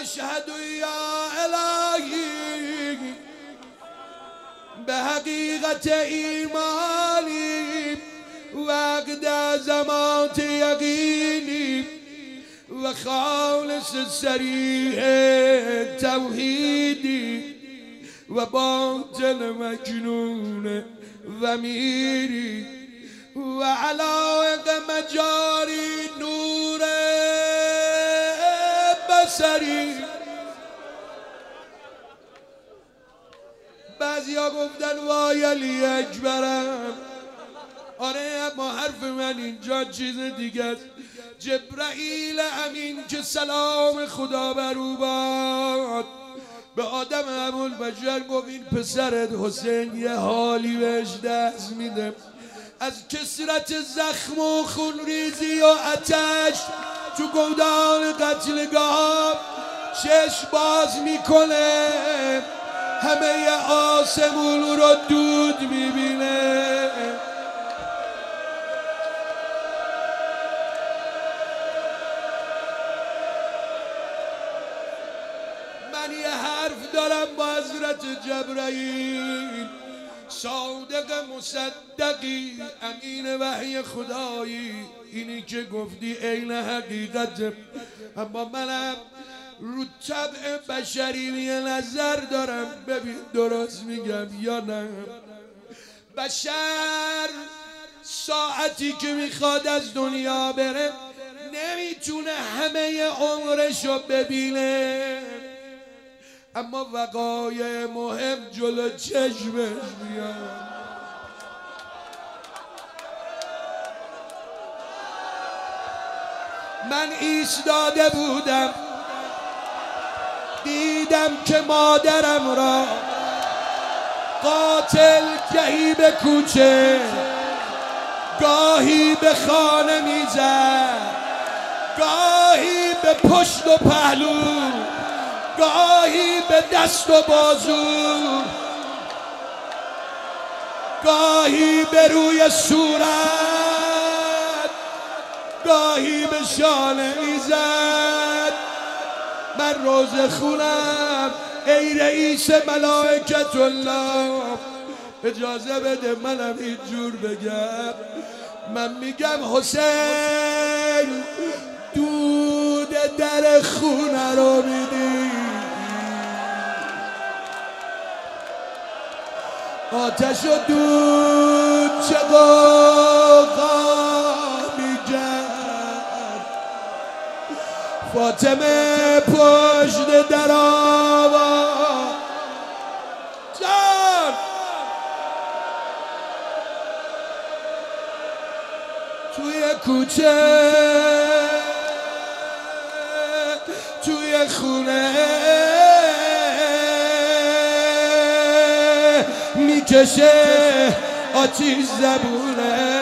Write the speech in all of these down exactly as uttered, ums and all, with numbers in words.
اشهد یا الهی به حقیقت ایمانی وقت عظمات یقینی و خالص صریح توحیدی و باطن مجنون و میری و علایق مجاری نور بصری. بعضی ها گفتن وای علی اکبرم. آره اما حرف من اینجا چیز دیگه است. جبرائیل امین که سلام خدا بر او باد به آدم ابوالبشر گفت این پسرت حسین یه حالی بهش دست میده، از کثرت زخم و خونریزی و آتش تو گودال قتلگاه چشم باز میکنه، همه آسمون رو دود میبینه. من یه حرف دارم با حضرت جبرائیل، صادق مصدقی امین وحی خدایی، اینی که گفتی عین حقیقت. اما منم رو طبع بشری یه نظر دارم، ببین درست میگم یا نه. بشر ساعتی که میخواد از دنیا بره نمیتونه همه عمرشو ببینه، اما وقایع مهم جلو چشمش میاد. من ایستاده بودم دیدم که مادرم را قاتل گاهی به کوچه گاهی به خانه میزد، گاهی به پشت و پهلو، گاهی به دست و بازو، گاهی به روی صورت، گاهی به شانه میزد. من روز خونم ای رئیس ملائکت الله اجازه بده منم اینجور بگم. من میگم حسین دود در خونه رو میدی، آتش و دود چه قوقا میکرد، فاطمه پشت در آواز جان توی کوچه توی خونه میکشه آتیش زبونه.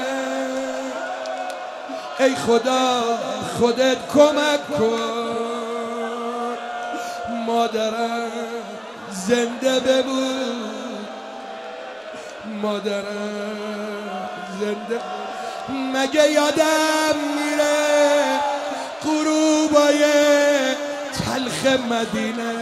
ای خدا خودت کمک کن مادرم زنده بمون، مادرم زنده. مگه یادم میره غروبای تلخ مدینه،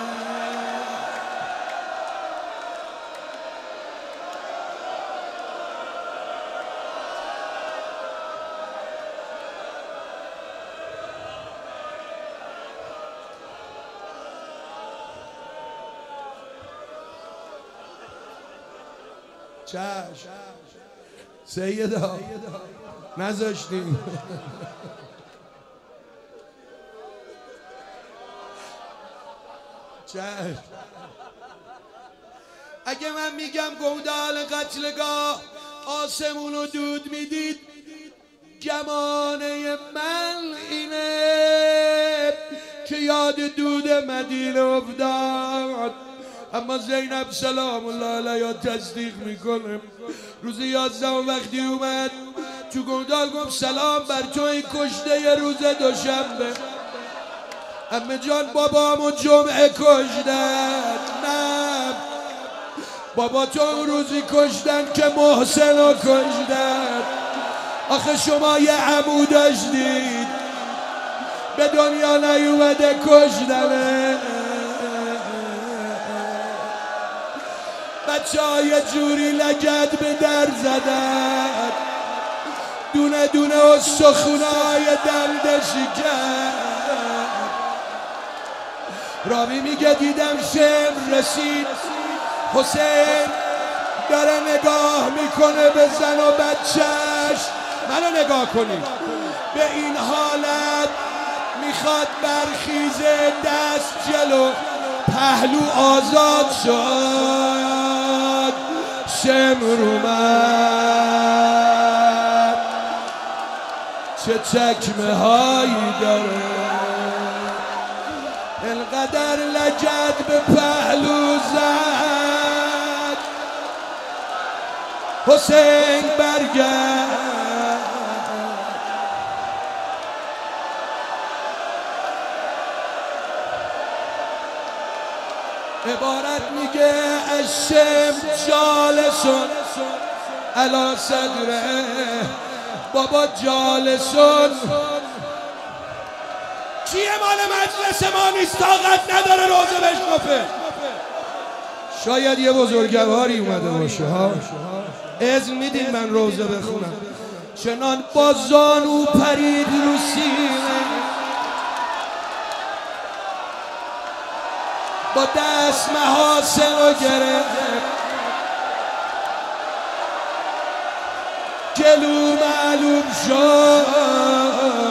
چشم سیدا نذاشتیم. چشم اگه من میگم گودال قتلگاه آسمون رو دود میدید، گمانه من اینه که یاد دود مدینه افتاد. اما زینب سلام الله علیها تصدیق میکنه. روز یازدهم وقتی اومد تو گودال گفت سلام بر توی کشته ی روز دوشنبه. امه جان بابامو جمعه کشتن. نه بابا تو اون روزی کشتن که محسن رو کشتن. آخه شما یه عمو داشتید به دنیا نیومده کشدنه. بچه های جوری لگد به در زدن، دونه دونه استخونای دنده شکن. راوی میگه دیدم شمر رسید، حسین داره نگاه میکنه به زن و بچهش. منو نگاه کنید، به این حالت میخواد برخیزه، دست جلو پهلو آزاد شد. شمر اومد، چه چکمه هایی داره، انقدر لگد به پهلو زد. حسین برگرد، عبارت میگه الشم جالسون علی صدره. بابا جالسون کیه؟ مال مجلس ما نیست، طاقت نداره روزه بشکفه. شاید یه بزرگواری اومده باشه ها، اذن میدین من روزه بخونم؟ چنان با زانو پرید رو سینه، با دست محاسن رو گرفت، گلو معلوم شد.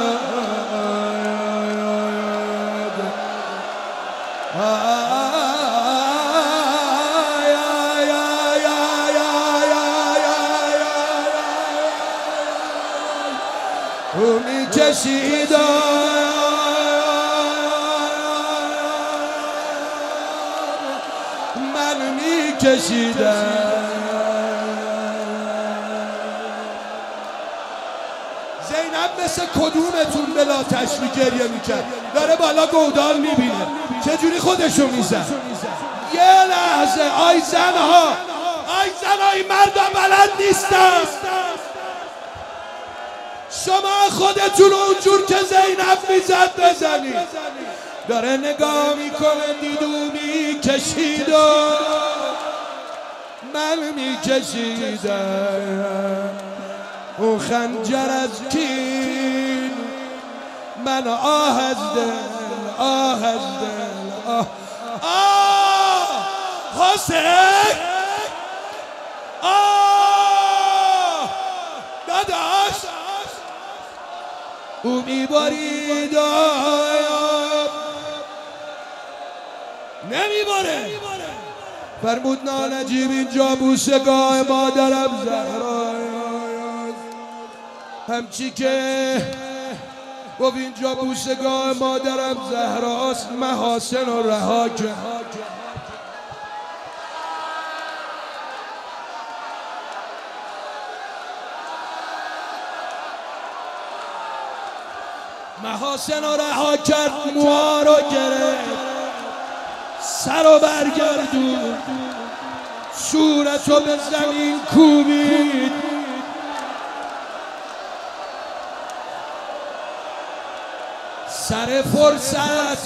او می کشید، من می کشیدم. زینب مثل کدومتون بلا تشوی گریه میکرد؟ داره بالا گودال میبینه چجوری خودشو میزن. یه لحظه آی زنها، آی زنهای مردم بلد نیستن. شما خودتون اونجور که زینب میزد بزنید. داره نگاه میکنه، دیدو میکشید و من میکشیدم. اون خنجر از کین، من آه از دل، آه از دل، آه آه حسین، آه داداش. او میبارید نمیباره. فرمود نانجیب اینجا بوسگاه مادرم زهرا، همچی که گفت اینجا بوسگاه مادرم زهراست، محاسن و رها کرد. محاسن رو رها کرد، موها رو گرفت، سر رو برگردون، صورت رو به زمین کوبید. سر فرصت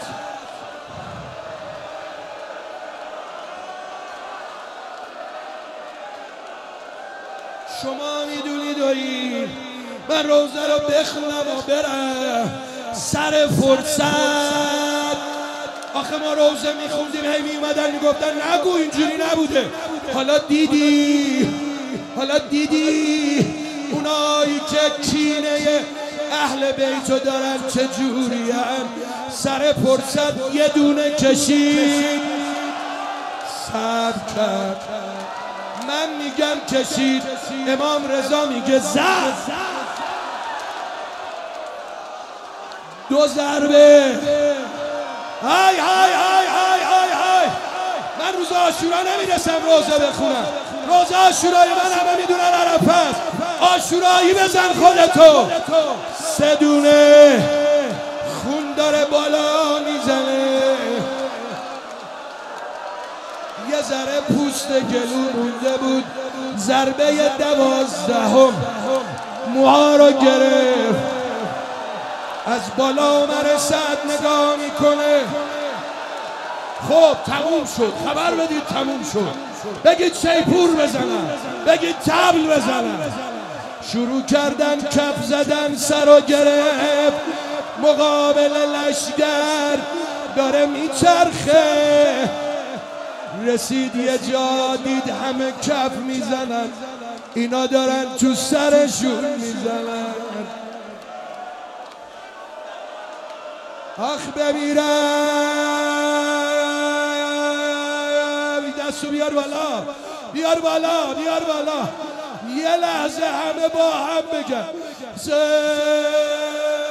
شما میدونید وی من روزه رو بخونم و برم. سر فرصت آخه ما روزه میخوندیم، هی میومدن میگفتن نگو اینجوری نبوده. حالا دیدی، حالا دیدی اونایی که کینه اهل بیتو دارن چجوری هم. سر فرصت یه دونه کشید، صبر کرد. من میگم کشید، امام رضا میگه زد. دو ضربه. های های های های های های. من روز عاشورا نمیرسم روزه بخونم. روز عاشورای من همه میدونن عرفه است. عاشورایی بزن خودتو. سه دونه خون داره بالا میزنه، یه ذره پوست گلو مونده بود. ضربه دوازدهم موها رو گرفت، از بالا مرسد نگاه میکنه. خب تموم شد، خبر بدید تموم شد، بگید شیپور بزنن، بگید تبل بزنن. شروع کردن کف زدن، سر و گرفت مقابل لشگر داره میچرخه. رسید یه جا دید همه کف میزنن، اینا دارن تو سرشون میزنن. آخ بمیرم، دستو بیار بالا، بیار بالا، بیار بالا. یه لحظه همه با هم بگن